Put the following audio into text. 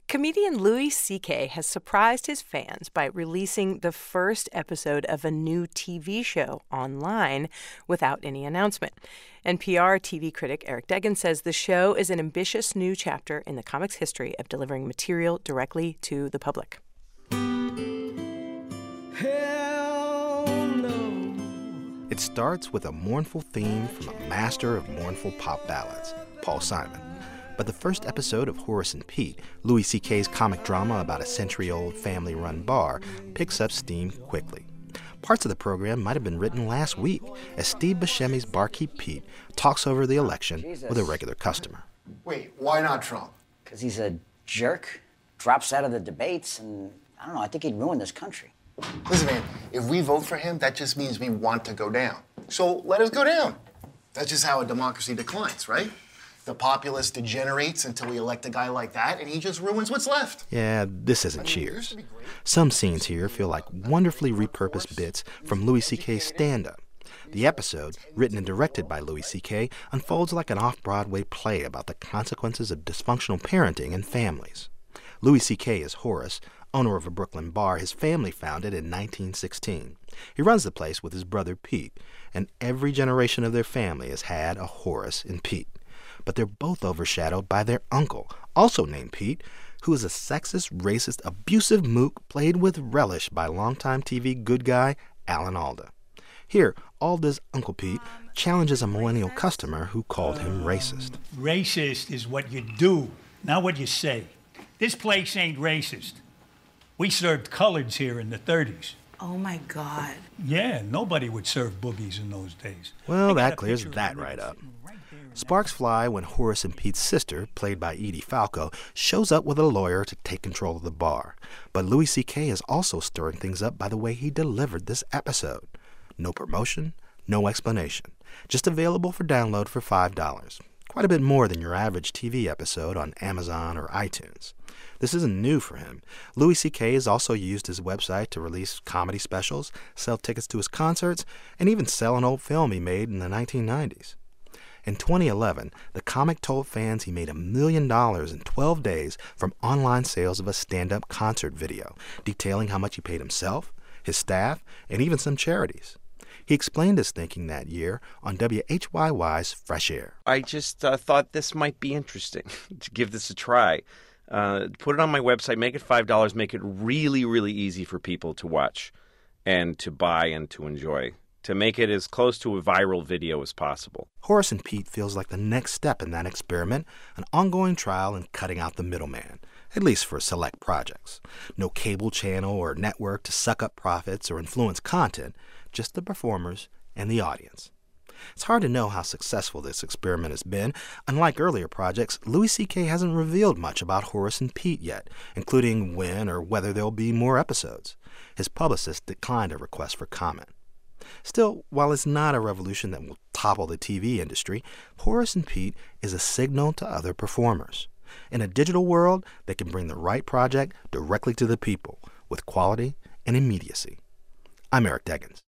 Comedian Louis C.K. has surprised his fans by releasing the first episode of a new TV show online without any announcement. NPR TV critic Eric Deggans says the show is an ambitious new chapter in the comics history of delivering material directly to the public. Hell no. It starts with a mournful theme from a master of mournful pop ballads, Paul Simon. But the first episode of Horace and Pete, Louis C.K.'s comic drama about a century-old family-run bar, picks up steam quickly. Parts of the program might have been written last week as Steve Buscemi's barkeep Pete talks over the election with a regular customer. Wait, why not Trump? Because he's a jerk, drops out of the debates, and I don't know, I think he'd ruin this country. Listen, man, if we vote for him, that just means we want to go down. So let us go down. That's just how a democracy declines, right? The populace degenerates until we elect a guy like that, and he just ruins what's left. Yeah, this isn't Cheers. Some scenes here feel like wonderfully repurposed bits from Louis C.K.'s stand-up. The episode, written and directed by Louis C.K., unfolds like an off-Broadway play about the consequences of dysfunctional parenting and families. Louis C.K. is Horace, owner of a Brooklyn bar his family founded in 1916. He runs the place with his brother Pete, and every generation of their family has had a Horace and Pete. But they're both overshadowed by their uncle, also named Pete, who is a sexist, racist, abusive mook played with relish by longtime TV good guy Alan Alda. Here, Alda's Uncle Pete challenges a millennial customer who called him racist. Racist is what you do, not what you say. This place ain't racist. We served coloreds here in the 30s. Oh, my God. Yeah, nobody would serve boogies in those days. Well, that clears that right up. Sparks fly when Horace and Pete's sister, played by Edie Falco, shows up with a lawyer to take control of the bar. But Louis C.K. is also stirring things up by the way he delivered this episode. No promotion, no explanation. Just available for download for $5. Quite a bit more than your average TV episode on Amazon or iTunes. This isn't new for him. Louis C.K. has also used his website to release comedy specials, sell tickets to his concerts, and even sell an old film he made in the 1990s. In 2011, the comic told fans he made $1 million in 12 days from online sales of a stand-up concert video, detailing how much he paid himself, his staff, and even some charities. He explained his thinking that year on WHYY's Fresh Air. I just thought this might be interesting to give this a try. Put it on my website, make it $5, make it really, really easy for people to watch and to buy and to enjoy, to make it as close to a viral video as possible. Horace and Pete feels like the next step in that experiment, an ongoing trial in cutting out the middleman, at least for select projects. No cable channel or network to suck up profits or influence content, just the performers and the audience. It's hard to know how successful this experiment has been. Unlike earlier projects, Louis C.K. hasn't revealed much about Horace and Pete yet, including when or whether there'll be more episodes. His publicist declined a request for comment. Still, while it's not a revolution that will topple the TV industry, Horace and Pete is a signal to other performers. In a digital world, they can bring the right project directly to the people with quality and immediacy. I'm Eric Deggans.